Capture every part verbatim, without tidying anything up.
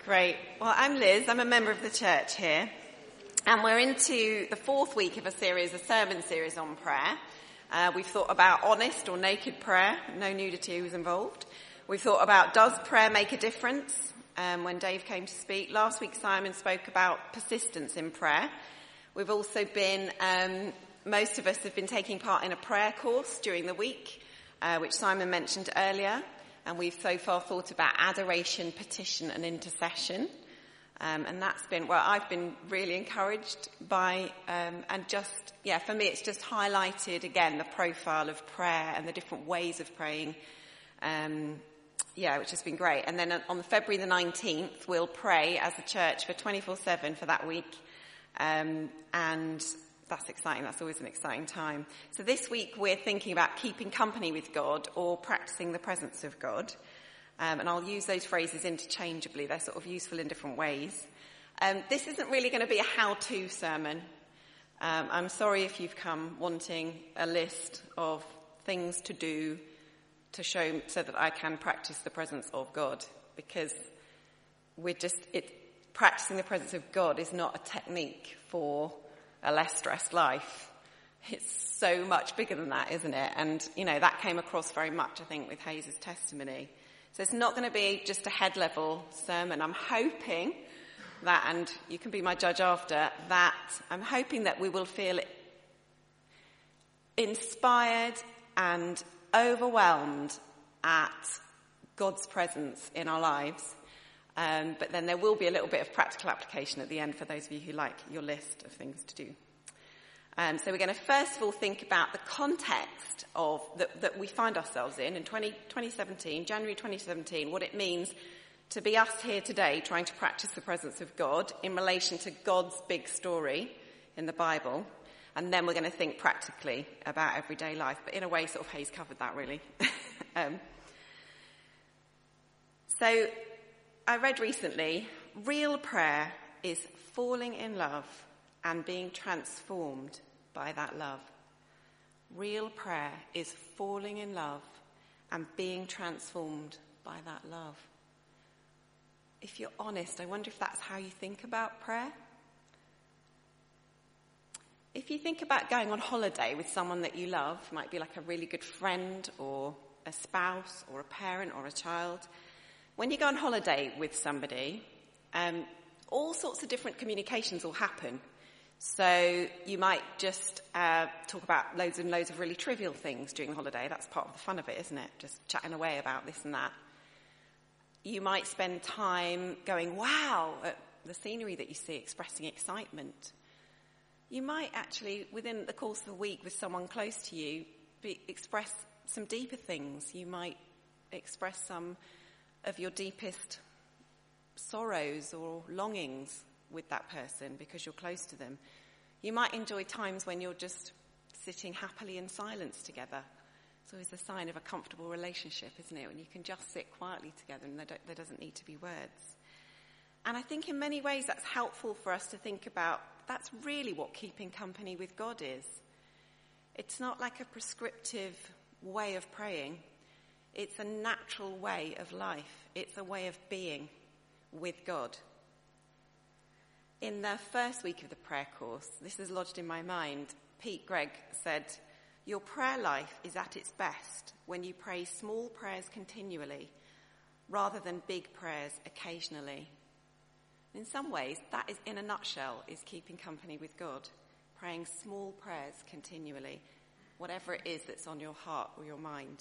Great. Well, I'm Liz. I'm a member of the church here. And we're into the fourth week of a series, a sermon series on prayer. Uh, we've thought about honest or naked prayer. No nudity was involved. We've thought about, does prayer make a difference? Um, when Dave came to speak. Last week, Simon spoke about persistence in prayer. We've also been, um, most of us have been taking part in a prayer course during the week, uh, which Simon mentioned earlier. And we've so far thought about adoration, petition and intercession. Um, and that's been, well, I've been really encouraged by, um, and just, yeah, for me it's just highlighted again the profile of prayer and the different ways of praying. Um, yeah, which has been great. And then on February the nineteenth, we'll pray as a church for twenty-four seven for that week. Um, and that's exciting. That's always an exciting time. So this week we're thinking about keeping company with God or practicing the presence of God. Um, and I'll use those phrases interchangeably. They're sort of useful in different ways. Um, this isn't really going to be a how-to sermon. Um, I'm sorry if you've come wanting a list of things to do to show so that I can practice the presence of God, because we're just, it, practicing the presence of God is not a technique for a less stressed life. It's so much bigger than that, isn't it? And, you know, that came across very much, I think, with Hayes' testimony. So it's not going to be just a head level sermon. I'm hoping that, and you can be my judge after, that I'm hoping that we will feel inspired and overwhelmed at God's presence in our lives. Um, but then there will be a little bit of practical application at the end for those of you who like your list of things to do. Um, so we're going to first of all think about the context of that, that we find ourselves in in twenty, twenty seventeen, January twenty seventeen, what it means to be us here today trying to practice the presence of God in relation to God's big story in the Bible. And then we're going to think practically about everyday life. But in a way, sort of Hayes covered that really. um, so I read recently, real prayer is falling in love and being transformed by that love. Real prayer is falling in love and being transformed by that love. If you're honest, I wonder if that's how you think about prayer. If you think about going on holiday with someone that you love, might be like a really good friend or a spouse or a parent or a child. When you go on holiday with somebody, um, all sorts of different communications will happen. So you might just uh, talk about loads and loads of really trivial things during the holiday. That's part of the fun of it, isn't it? Just chatting away about this and that. You might spend time going, wow, at the scenery that you see, expressing excitement. You might actually, within the course of a week with someone close to you, be, express some deeper things. You might express some of your deepest sorrows or longings with that person because you're close to them. You might enjoy times when you're just sitting happily in silence together. It's always a sign of a comfortable relationship, isn't it? When you can just sit quietly together and there, don't, there doesn't need to be words. And I think in many ways that's helpful for us to think about. That's really what keeping company with God is. It's not like a prescriptive way of praying. It's a natural way of life. It's a way of being with God. In the first week of the prayer course, this is lodged in my mind, Pete Gregg said, your prayer life is at its best when you pray small prayers continually rather than big prayers occasionally. In some ways, that is, in a nutshell, is keeping company with God, praying small prayers continually, whatever it is that's on your heart or your mind.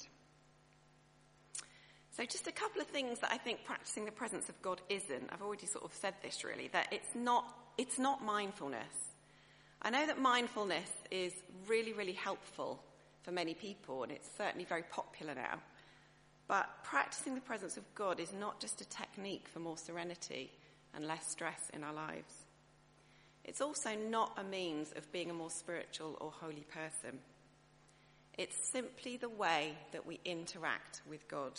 So just a couple of things that I think practicing the presence of God isn't. I've already sort of said this really, that it's not, it's not mindfulness. I know that mindfulness is really, really helpful for many people, and it's certainly very popular now. But practicing the presence of God is not just a technique for more serenity and less stress in our lives. It's also not a means of being a more spiritual or holy person. It's simply the way that we interact with God.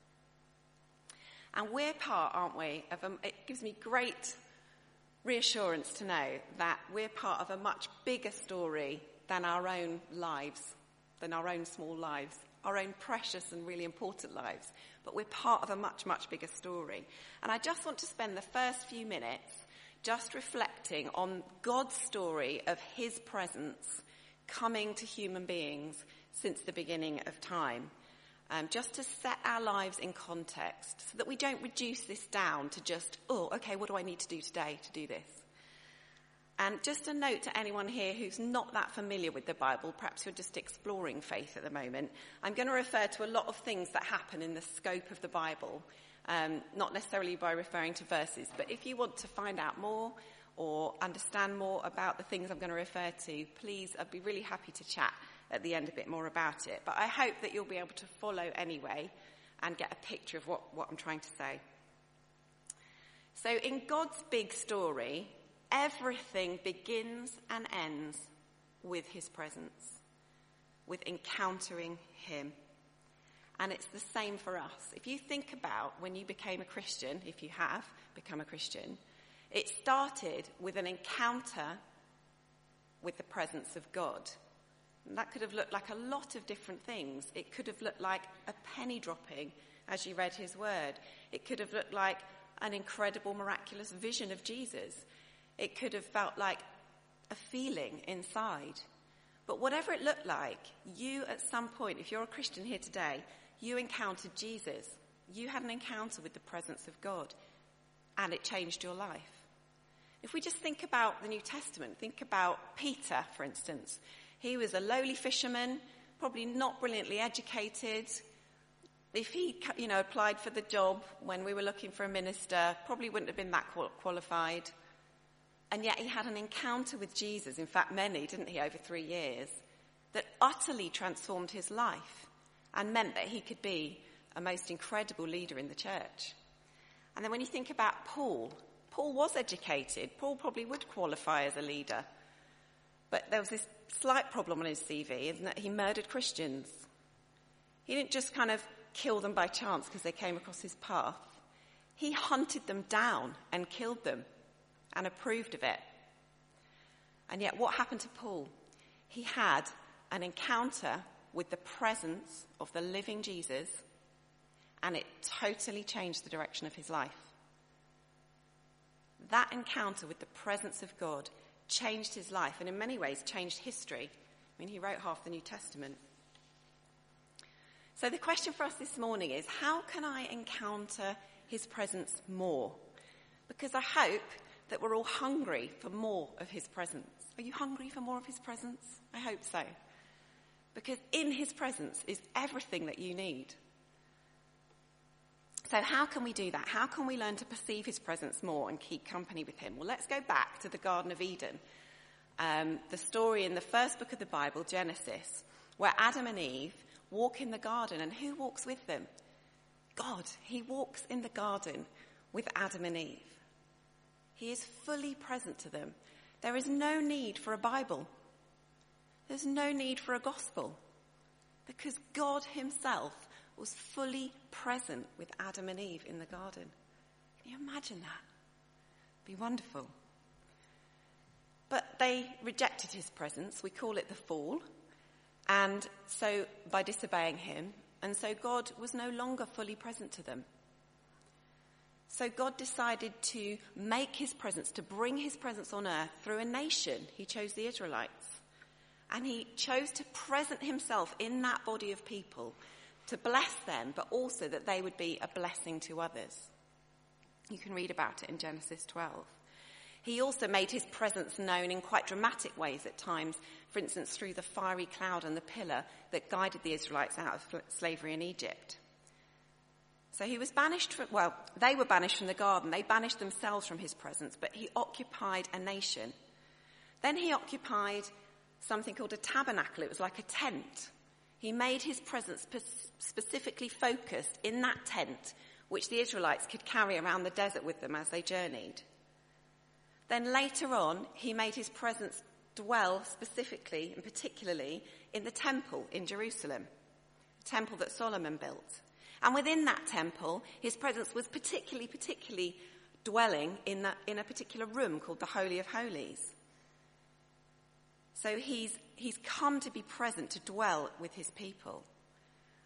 And we're part, aren't we, of a, it gives me great reassurance to know that we're part of a much bigger story than our own lives, than our own small lives our own precious and really important lives, but we're part of a much, much bigger story. And I just want to spend the first few minutes just reflecting on God's story of his presence coming to human beings since the beginning of time. Um, just to set our lives in context so that we don't reduce this down to just, oh, okay, what do I need to do today to do this? And just a note to anyone here who's not that familiar with the Bible, perhaps you're just exploring faith at the moment, I'm going to refer to a lot of things that happen in the scope of the Bible, um, not necessarily by referring to verses, but if you want to find out more or understand more about the things I'm going to refer to, please, I'd be really happy to chat at the end a bit more about it. But I hope that you'll be able to follow anyway and get a picture of what, what I'm trying to say. So in God's big story, everything begins and ends with his presence, with encountering him. And it's the same for us. If you think about when you became a Christian, if you have become a Christian, it started with an encounter with the presence of God. And that could have looked like a lot of different things. It could have looked like a penny dropping as you read his word. It could have looked like an incredible, miraculous vision of Jesus. It could have felt like a feeling inside. But whatever it looked like, you at some point, if you're a Christian here today, you encountered Jesus. You had an encounter with the presence of God, and it changed your life. If we just think about the New Testament, think about Peter, for instance. He was a lowly fisherman, probably not brilliantly educated. If he, you know, applied for the job when we were looking for a minister, probably wouldn't have been that qualified. And yet he had an encounter with Jesus, in fact many, didn't he, over three years, that utterly transformed his life and meant that he could be a most incredible leader in the church. And then when you think about Paul, Paul was educated. Paul probably would qualify as a leader. But there was this slight problem on his C V, isn't that he murdered Christians. He didn't just kind of kill them by chance because they came across his path. He hunted them down and killed them and approved of it. And yet what happened to Paul? He had an encounter with the presence of the living Jesus, and it totally changed the direction of his life. That encounter with the presence of God changed his life, and in many ways changed history. I mean, he wrote half the New Testament. So the question for us this morning is, how can I encounter his presence more? Because I hope that we're all hungry for more of his presence. Are you hungry for more of his presence? I hope so. Because in his presence is everything that you need. So how can we do that? How can we learn to perceive his presence more and keep company with him? Well, let's go back to the Garden of Eden. Um, the story in the first book of the Bible, Genesis, where Adam and Eve walk in the garden. And who walks with them? God. He walks in the garden with Adam and Eve. He is fully present to them. There is no need for a Bible. There's no need for a gospel. Because God himself was fully present with Adam and Eve in the garden. Can you imagine that? It'd be wonderful. But they rejected his presence. We call it the fall. And so by disobeying him, and so God was no longer fully present to them. So God decided to make his presence, to bring his presence on earth through a nation. He chose the Israelites. And he chose to present himself in that body of people to bless them, but also that they would be a blessing to others. You can read about it in Genesis twelve. He also made his presence known in quite dramatic ways at times, for instance, through the fiery cloud and the pillar that guided the Israelites out of slavery in Egypt. So he was banished from, well, they were banished from the garden. They banished themselves from his presence, but he occupied a nation. Then he occupied something called a tabernacle. It was like a tent. He made his presence specifically focused in that tent, which the Israelites could carry around the desert with them as they journeyed. Then later on, he made his presence dwell specifically and particularly in the temple in Jerusalem, the temple that Solomon built. And within that temple, his presence was particularly, particularly dwelling in, that, in a particular room called the Holy of Holies. So he's, he's come to be present, to dwell with his people.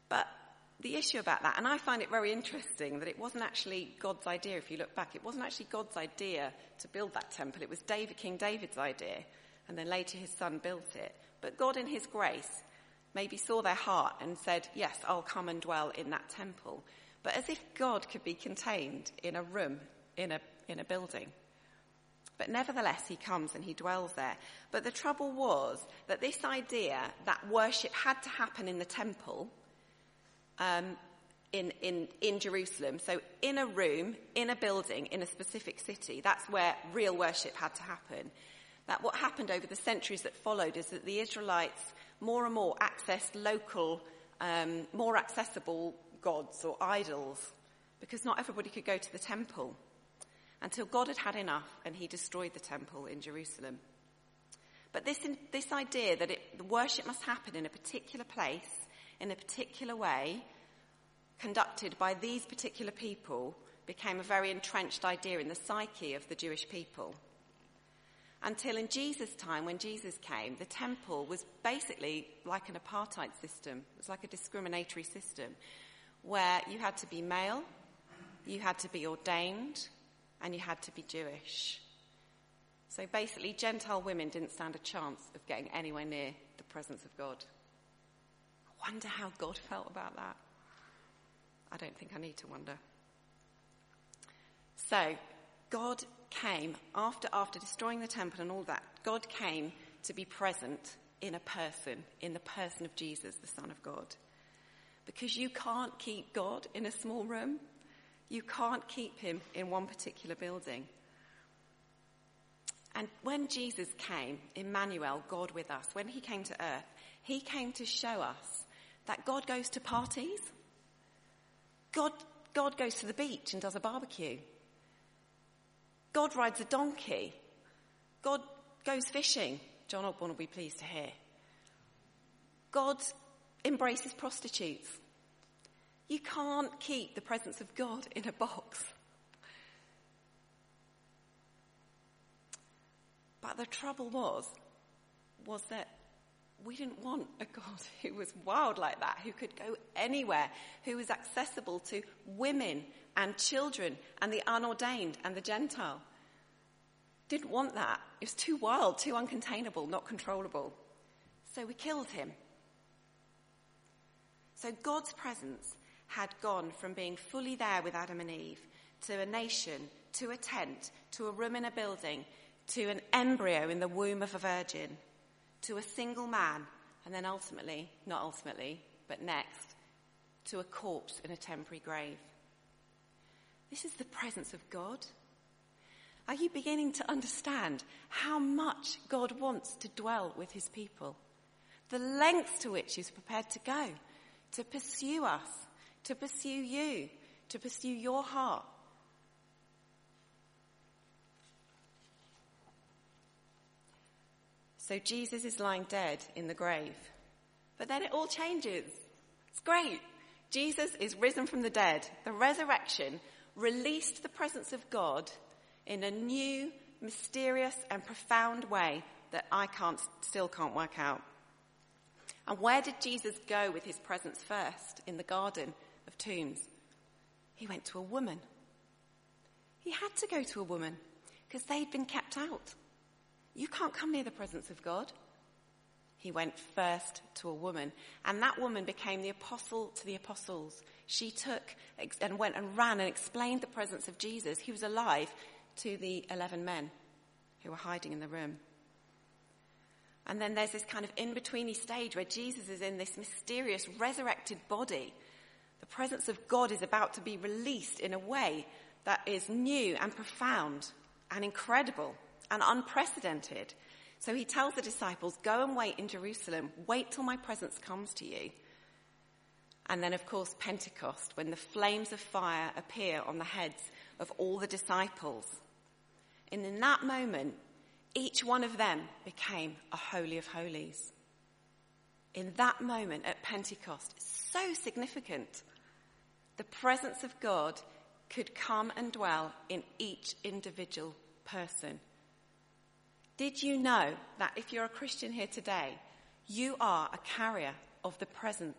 But the issue about that, and I find it very interesting that it wasn't actually God's idea, if you look back, it wasn't actually God's idea to build that temple. It was David, King David's idea, and then later his son built it. But God in his grace maybe saw their heart and said, yes, I'll come and dwell in that temple. But as if God could be contained in a room, in a, in a building. But nevertheless, he comes and he dwells there. But the trouble was that this idea that worship had to happen in the temple, um, in, in, in Jerusalem, so in a room, in a building, in a specific city, that's where real worship had to happen. That what happened over the centuries that followed is that the Israelites more and more accessed local, um, more accessible gods or idols, because not everybody could go to the temple, until God had had enough and he destroyed the temple in Jerusalem. But this, this idea that it, the worship must happen in a particular place, in a particular way, conducted by these particular people, became a very entrenched idea in the psyche of the Jewish people. Until in Jesus' time, when Jesus came, the temple was basically like an apartheid system. It was like a discriminatory system where you had to be male, you had to be ordained, and you had to be Jewish. So basically, Gentile women didn't stand a chance of getting anywhere near the presence of God. I wonder how God felt about that. I don't think I need to wonder. So, God came, after, after destroying the temple and all that, God came to be present in a person, in the person of Jesus, the Son of God. Because you can't keep God in a small room. You can't keep him in one particular building. And when Jesus came, Emmanuel, God with us, when he came to earth, he came to show us that God goes to parties. God, God goes to the beach and does a barbecue. God rides a donkey. God goes fishing. John Ogborn will be pleased to hear. God embraces prostitutes. You can't keep the presence of God in a box. But the trouble was, was that we didn't want a God who was wild like that, who could go anywhere, who was accessible to women and children and the unordained and the Gentile. Didn't want that. It was too wild, too uncontainable, not controllable. So we killed him. So God's presence had gone from being fully there with Adam and Eve to a nation, to a tent, to a room in a building, to an embryo in the womb of a virgin, to a single man, and then ultimately, not ultimately, but next, to a corpse in a temporary grave. This is the presence of God. Are you beginning to understand how much God wants to dwell with his people? The lengths to which he's prepared to go, to pursue us, to pursue you, to pursue your heart. So Jesus is lying dead in the grave. But then it all changes. It's great. Jesus is risen from the dead. The resurrection released the presence of God in a new, mysterious and profound way that I can't, still can't work out. And where did Jesus go with his presence first? In the Garden of Tombs. He went to a woman. He had to go to a woman because they'd been kept out. You can't come near the presence of God. He went first to a woman, and that woman became the apostle to the apostles. She took and went and ran and explained the presence of Jesus. He was alive to the eleven men who were hiding in the room. And then there's this kind of in-betweeny stage where Jesus is in this mysterious resurrected body. The presence of God is about to be released in a way that is new and profound and incredible and unprecedented. So he tells the disciples, go and wait in Jerusalem. Wait till my presence comes to you. And then, of course, Pentecost, when the flames of fire appear on the heads of all the disciples. And in that moment, each one of them became a holy of holies. In that moment at Pentecost, it's so significant. The presence of God could come and dwell in each individual person. Did you know that if you're a Christian here today, you are a carrier of the presence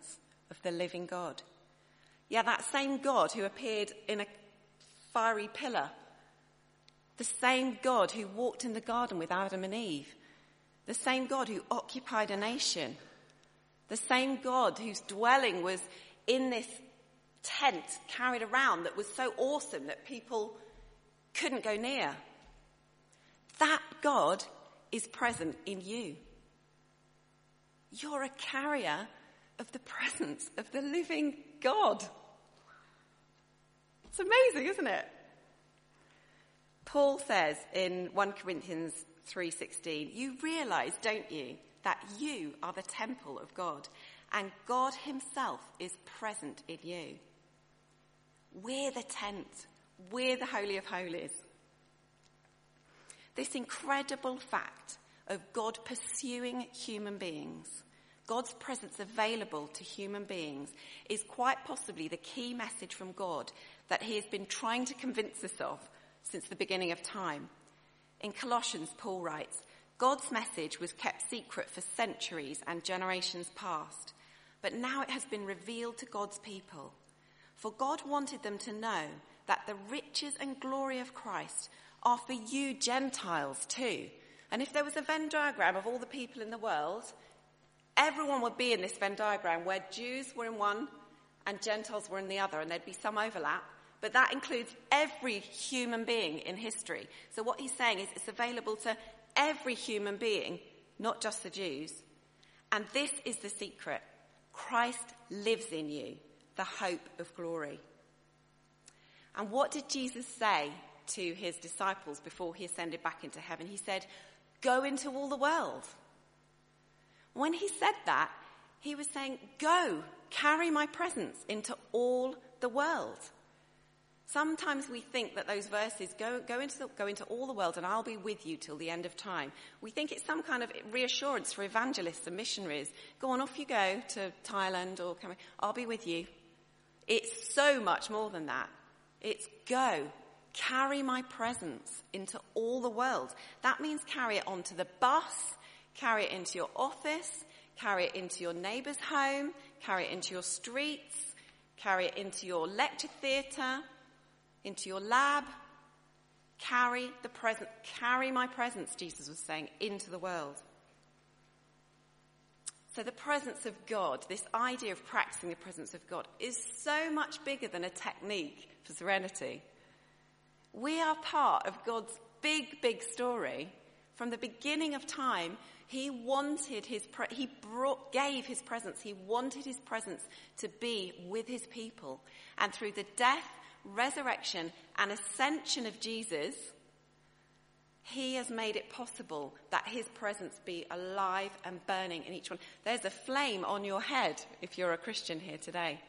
of the living God. Yeah, that same God who appeared in a fiery pillar. The same God who walked in the garden with Adam and Eve. The same God who occupied a nation. The same God whose dwelling was in this tent carried around that was so awesome that people couldn't go near. That God is present in you. You're a carrier of the presence of the living God. It's amazing, isn't it? Paul says in First Corinthians three sixteen, you realise, don't you, that you are the temple of God and God himself is present in you. We're the tent. We're the Holy of Holies. This incredible fact of God pursuing human beings, God's presence available to human beings, is quite possibly the key message from God that he has been trying to convince us of since the beginning of time. In Colossians, Paul writes, God's message was kept secret for centuries and generations past, but now it has been revealed to God's people. For God wanted them to know that the riches and glory of Christ are for you Gentiles too. And if there was a Venn diagram of all the people in the world, everyone would be in this Venn diagram where Jews were in one and Gentiles were in the other, and there'd be some overlap. But that includes every human being in history. So what he's saying is it's available to every human being, not just the Jews. And this is the secret. Christ lives in you, the hope of glory. And what did Jesus say to his disciples before he ascended back into heaven? He said, go into all the world. When he said that, he was saying, go, carry my presence into all the world. Sometimes we think that those verses, go, go, into the, go into all the world and I'll be with you till the end of time. We think it's some kind of reassurance for evangelists and missionaries. Go on, off you go to Thailand or Cambodia. I'll be with you. It's so much more than that. It's go, carry my presence into all the world. That means carry it onto the bus, carry it into your office, carry it into your neighbour's home, carry it into your streets, carry it into your lecture theatre, into your lab. Carry the present, carry my presence, Jesus was saying, into the world. So the presence of God, this idea of practicing the presence of God, is so much bigger than a technique for serenity. We are part of God's big, big story. From the beginning of time, he wanted his, pre- he brought, gave his presence. He wanted his presence to be with his people. And through the death, resurrection, and ascension of Jesus, he has made it possible that his presence be alive and burning in each one. There's a flame on your head if you're a Christian here today.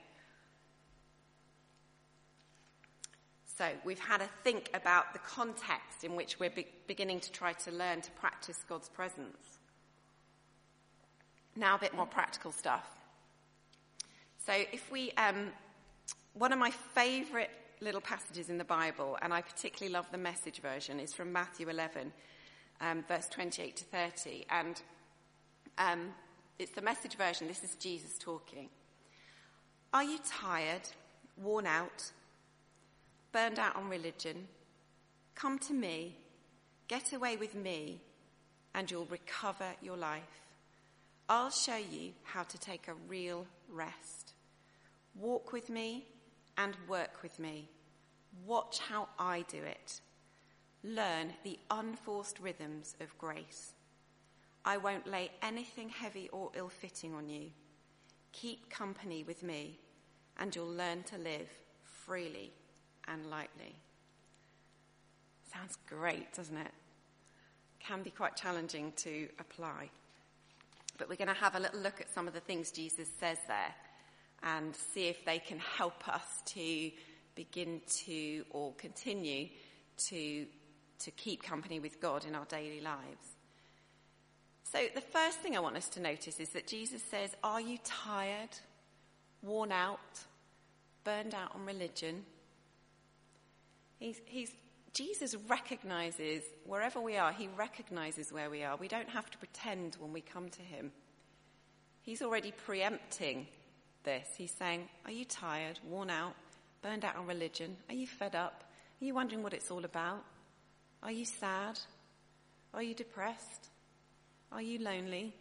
So we've had a think about the context in which we're be- beginning to try to learn to practice God's presence. Now a bit more practical stuff. So if we, um, one of my favourite little passages in the Bible, and I particularly love the Message version, is from Matthew eleven, um, verse twenty-eight to thirty. And um, it's the Message version. This is Jesus talking. Are you tired, worn out, burned out on religion? Come to me, get away with me, and you'll recover your life. I'll show you how to take a real rest. Walk with me and work with me. Watch how I do it. Learn the unforced rhythms of grace. I won't lay anything heavy or ill-fitting on you. Keep company with me, and you'll learn to live freely and lightly. Sounds great, doesn't it? Can be quite challenging to apply. But we're going to have a little look at some of the things Jesus says there and see if they can help us to begin to or continue to, to keep company with God in our daily lives. So the first thing I want us to notice is that Jesus says, are you tired, worn out, burned out on religion? He's, he's, Jesus recognizes, wherever we are, he recognizes where we are. We don't have to pretend when we come to him. He's already preempting this. He's saying, are you tired, worn out, burned out on religion? Are you fed up? Are you wondering what it's all about? Are you sad? Are you depressed? Are you lonely?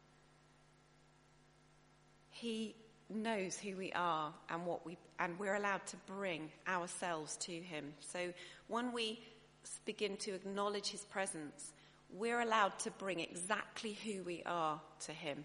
He knows who we are and what we, and we're allowed to bring ourselves to him. So when we begin to acknowledge his presence, we're allowed to bring exactly who we are to him.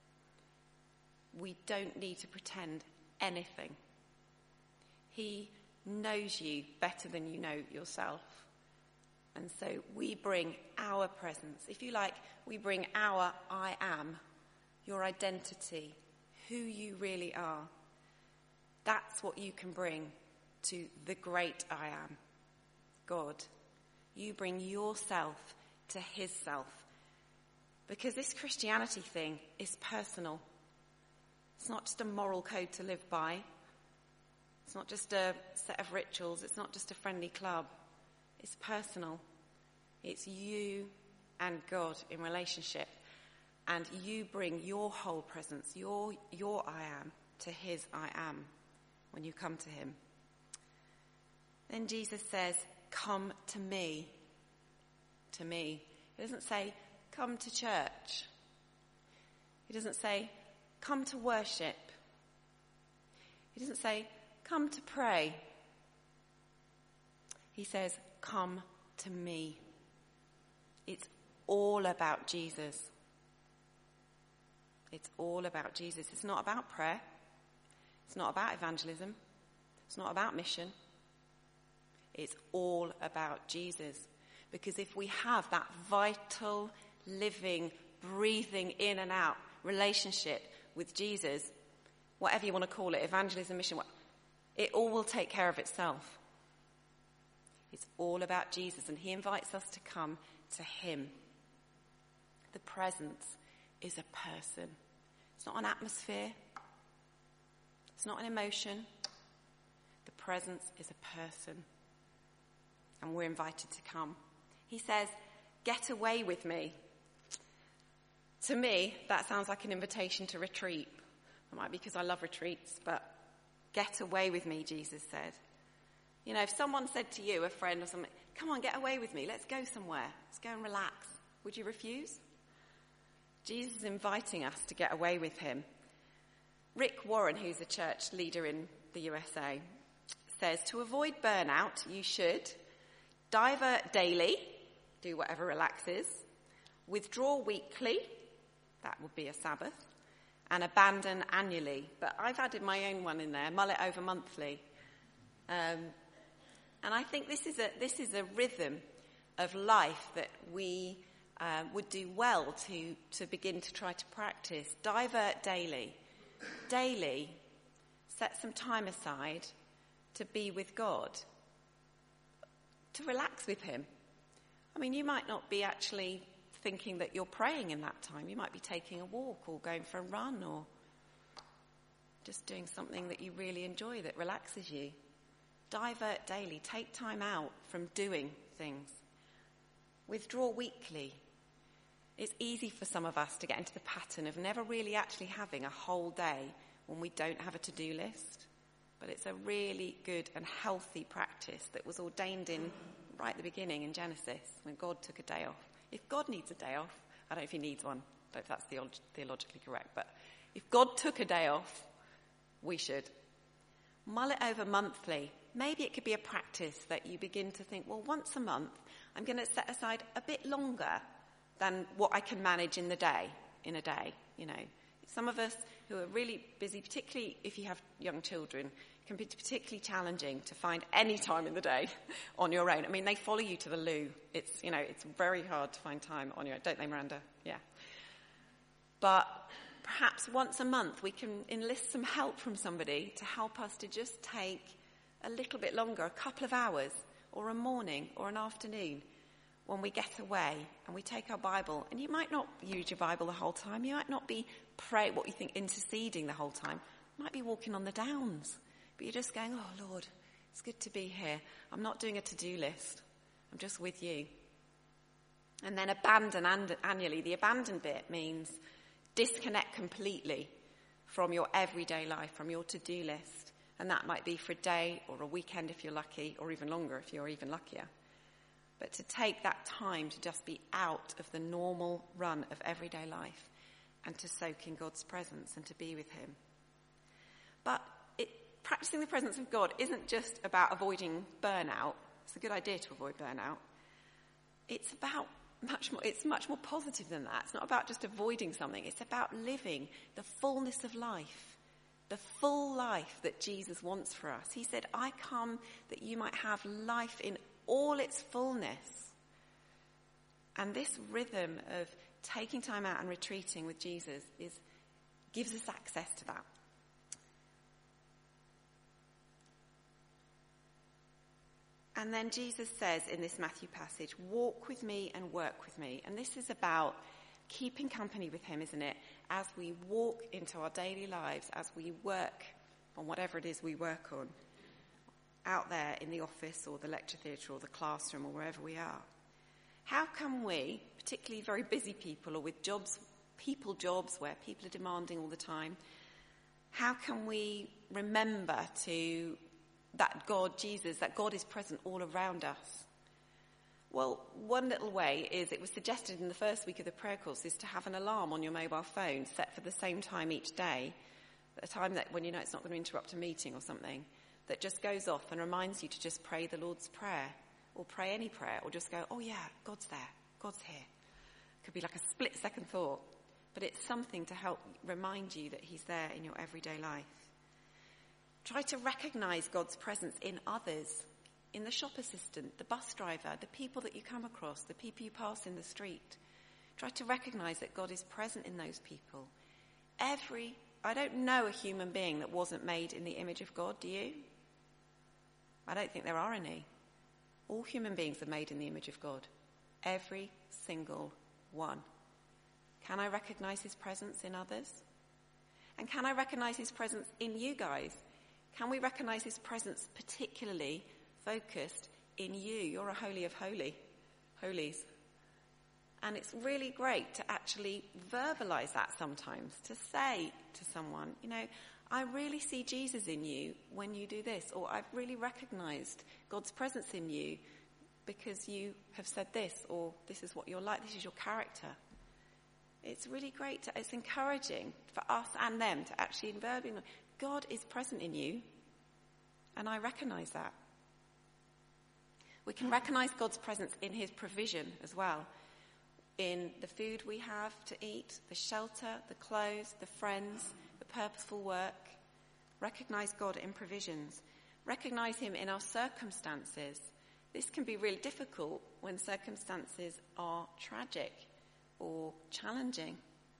We don't need to pretend anything. He knows you better than you know yourself. And so we bring our presence. If you like, we bring our I am, your identity, who you really are. That's what you can bring to the great I am, God. You bring yourself to his self. Because this Christianity thing is personal. It's not just a moral code to live by. It's not just a set of rituals. It's not just a friendly club. It's personal. It's you and God in relationship. And you bring your whole presence, your, your I am, to his I am when you come to him. Then Jesus says, come to me. To me. He doesn't say, come to church. He doesn't say, come to worship. He doesn't say, come to pray. He says, come to me. It's all about Jesus. It's all about Jesus. It's not about prayer. It's not about evangelism. It's not about mission. It's all about Jesus. Because if we have that vital, living, breathing in and out relationship with Jesus, whatever you want to call it, evangelism, mission, it all will take care of itself. It's all about Jesus, and he invites us to come to him. The presence is a person. It's not an atmosphere. It's not an emotion. The presence is a person. And we're invited to come. He says, get away with me. To me, that sounds like an invitation to retreat. It might be because I love retreats, but get away with me, Jesus said. You know, if someone said to you, a friend or something, come on, get away with me, let's go somewhere, let's go and relax, would you refuse? Jesus is inviting us to get away with him. Rick Warren, who's a church leader in the U S A, says to avoid burnout, you should divert daily, do whatever relaxes, withdraw weekly, that would be a Sabbath, and abandon annually. But I've added my own one in there, mull it over monthly. Um, and I think this is a this is a rhythm of life that we uh, would do well to, to begin to try to practice. Divert daily. Daily, set some time aside to be with God, to relax with him. I mean, you might not be actually thinking that you're praying in that time. You might be taking a walk or going for a run or just doing something that you really enjoy that relaxes you. Divert daily. Take time out from doing things. Withdraw weekly. It's easy for some of us to get into the pattern of never really actually having a whole day when we don't have a to-do list. But it's a really good and healthy practice that was ordained in right at the beginning in Genesis when God took a day off. If God needs a day off, I don't know if he needs one. I don't know if that's theolog- theologically correct. But if God took a day off, we should. Mull it over monthly. Maybe it could be a practice that you begin to think, well, once a month, I'm going to set aside a bit longer than what I can manage in the day, in a day, you know. Some of us who are really busy, particularly if you have young children, it can be particularly challenging to find any time in the day on your own. I mean, they follow you to the loo. It's, you know, it's very hard to find time on your own. Don't they, Miranda? Yeah. But perhaps once a month we can enlist some help from somebody to help us to just take a little bit longer, a couple of hours, or a morning, or an afternoon, when we get away and we take our Bible. And you might not use your Bible the whole time. You might not be praying, what you think, interceding the whole time. You might be walking on the downs. But you're just going, oh, Lord, it's good to be here. I'm not doing a to-do list. I'm just with you. And then abandon and- annually. The abandon bit means disconnect completely from your everyday life, from your to-do list. And that might be for a day or a weekend if you're lucky, or even longer if you're even luckier. But to take that time to just be out of the normal run of everyday life and to soak in God's presence and to be with him. But it, practicing the presence of God isn't just about avoiding burnout. It's a good idea to avoid burnout. It's about much more, it's much more positive than that. It's not about just avoiding something. It's about living the fullness of life, the full life that Jesus wants for us. He said, I come that you might have life in all its fullness. And this rhythm of taking time out and retreating with Jesus is gives us access to that. And then Jesus says in this Matthew passage, walk with me and work with me. And this is about keeping company with him, isn't it? As we walk into our daily lives, as we work on whatever it is we work on, out there in the office or the lecture theatre or the classroom or wherever we are. How can we, particularly very busy people or with jobs, people jobs where people are demanding all the time, how can we remember to that God, Jesus, that God is present all around us? Well, one little way is, it was suggested in the first week of the prayer course, is to have an alarm on your mobile phone set for the same time each day, at a time that when you know it's not going to interrupt a meeting or something, that just goes off and reminds you to just pray the Lord's Prayer, or pray any prayer, or just go, oh yeah, God's there, God's here. It could be like a split second thought, but it's something to help remind you that he's there in your everyday life. Try to recognise God's presence in others, in the shop assistant, the bus driver, the people that you come across, the people you pass in the street. Try to recognise that God is present in those people. Every, I don't know a human being that wasn't made in the image of God, do you? I don't think there are any. All human beings are made in the image of God. Every single one. Can I recognise his presence in others? And can I recognise his presence in you guys? Can we recognise his presence particularly focused in you? You're a holy of holy, holies. And it's really great to actually verbalise that sometimes, to say to someone, you know, I really see Jesus in you when you do this, or I've really recognised God's presence in you because you have said this, or this is what you're like, this is your character. It's really great, to, it's encouraging for us and them to actually verbally know, God is present in you, and I recognise that. We can recognise God's presence in his provision as well, in the food we have to eat, the shelter, the clothes, the friends, the purposeful work. Recognise God in provisions. Recognise him in our circumstances. This can be really difficult when circumstances are tragic or challenging.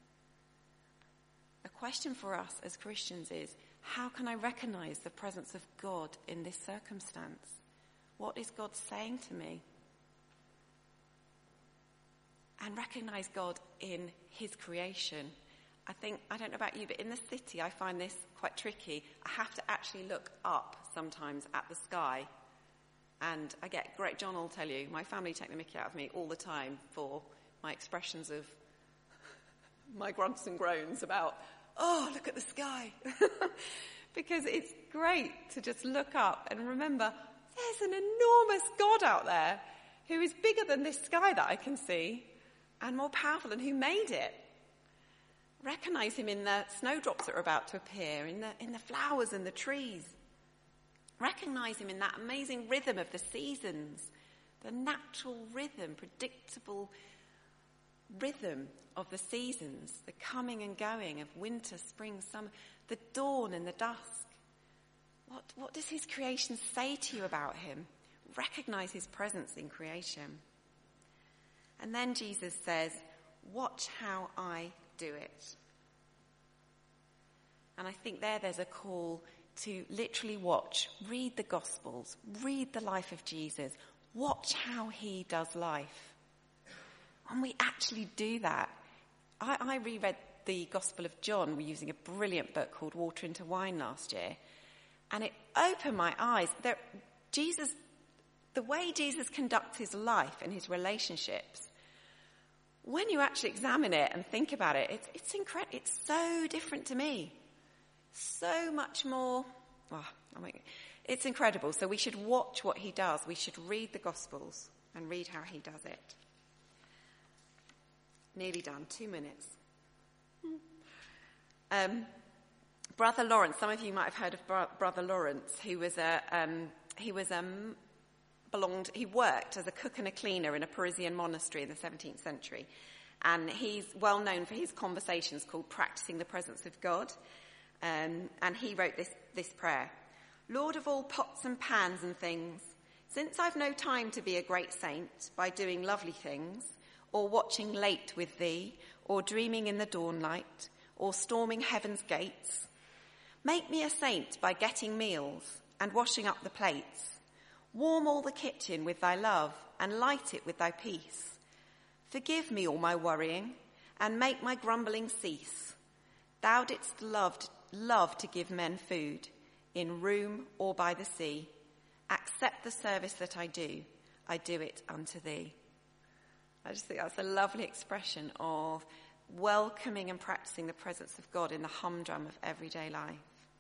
A question for us as Christians is, how can I recognise the presence of God in this circumstance? What is God saying to me? And recognise God in his creation. I think, I don't know about you, but in the city I find this quite tricky. I have to actually look up sometimes at the sky. And I get great, John will tell you, my family take the mickey out of me all the time for my expressions of my grunts and groans about, oh, look at the sky. Because it's great to just look up and remember there's an enormous God out there who is bigger than this sky that I can see and more powerful, and who made it. Recognise him in the snowdrops that are about to appear, in the, in the flowers and the trees. Recognise him in that amazing rhythm of the seasons, the natural rhythm, predictable rhythm of the seasons, the coming and going of winter, spring, summer, the dawn and the dusk. What, what does his creation say to you about him? Recognise his presence in creation. And then Jesus says, watch how I do it. And I think there there's a call to literally watch, read the Gospels, read the life of Jesus, watch how he does life. And we actually do that. I, I reread the Gospel of John. We're using a brilliant book called Water into Wine last year. And it opened my eyes. There, Jesus, the way Jesus conducts his life and his relationships, when you actually examine it and think about it, it's, it's incredible. It's so different to me. so much more. Oh, I mean, it's incredible. So we should watch what he does. We should read the Gospels and read how he does it. Nearly done. Two minutes. Um, Brother Lawrence. Some of you might have heard of Bro- Brother Lawrence, who was a um, he was a belonged. He worked as a cook and a cleaner in a Parisian monastery in the seventeenth century, and he's well known for his conversations called "Practicing the Presence of God." Um, and he wrote this this prayer: "Lord of all pots and pans and things, since I've no time to be a great saint by doing lovely things, or watching late with thee, or dreaming in the dawn light, or storming heaven's gates, make me a saint by getting meals and washing up the plates. Warm all the kitchen with thy love and light it with thy peace. Forgive me all my worrying and make my grumbling cease. Thou didst loved, love to give men food, in room or by the sea. Accept the service that I do. I do it unto thee." I just think that's a lovely expression of welcoming and practicing the presence of God in the humdrum of everyday life.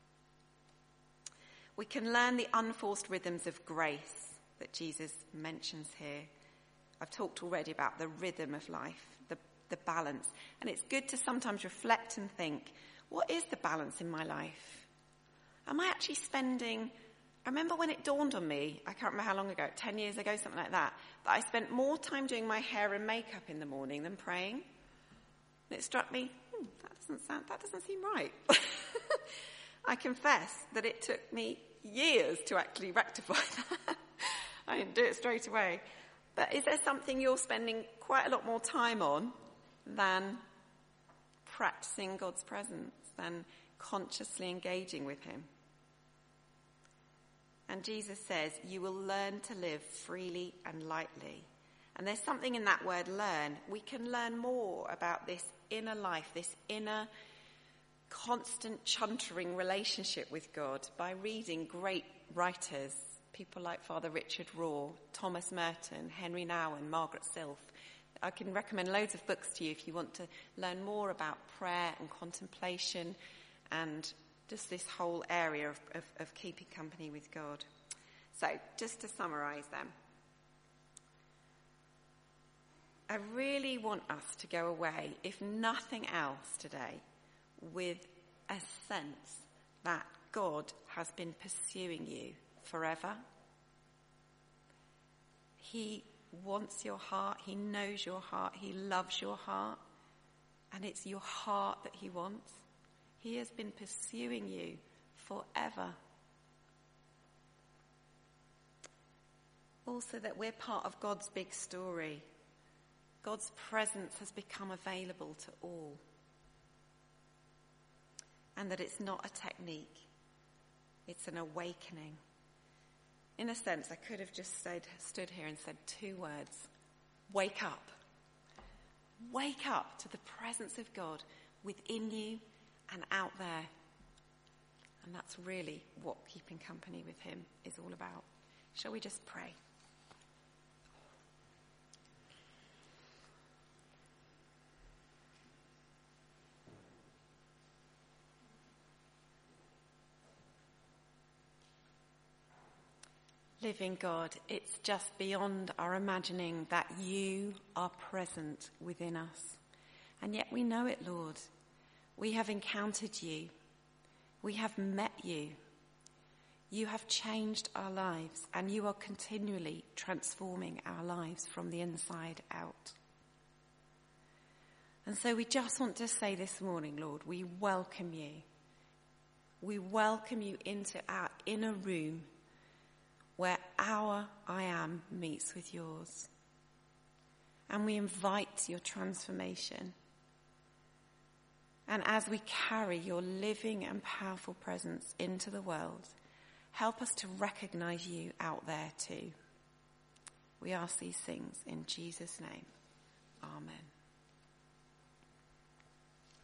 We can learn the unforced rhythms of grace that Jesus mentions here. I've talked already about the rhythm of life, the, the balance. And it's good to sometimes reflect and think, what is the balance in my life? Am I actually spending... I remember when it dawned on me, I can't remember how long ago, ten years ago, something like that, that I spent more time doing my hair and makeup in the morning than praying. And it struck me, hmm, that doesn't sound, that doesn't seem right. I confess that it took me years to actually rectify that. I didn't do it straight away. But is there something you're spending quite a lot more time on than practicing God's presence, than consciously engaging with him? And Jesus says, you will learn to live freely and lightly. And there's something in that word learn. We can learn more about this inner life, this inner constant chuntering relationship with God by reading great writers, people like Father Richard Rohr, Thomas Merton, Henry Nouwen, Margaret Silf. I can recommend loads of books to you if you want to learn more about prayer and contemplation and just this whole area of, of, of keeping company with God. So, just to summarise them, I really want us to go away, if nothing else today, with a sense that God has been pursuing you forever. He wants your heart, he knows your heart, he loves your heart, and it's your heart that he wants. He has been pursuing you forever. Also that we're part of God's big story. God's presence has become available to all. And that it's not a technique. It's an awakening. In a sense, I could have just stayed, stood here and said two words. Wake up. Wake up to the presence of God within you and out there. And that's really what keeping company with him is all about. Shall we just pray? Living God, it's just beyond our imagining that you are present within us. And yet we know it, Lord. We have encountered you. We have met you. You have changed our lives, and you are continually transforming our lives from the inside out. And so we just want to say this morning, Lord, we welcome you. We welcome you into our inner room where our I am meets with yours. And we invite your transformation. And as we carry your living and powerful presence into the world, help us to recognize you out there too. We ask these things in Jesus' name. Amen.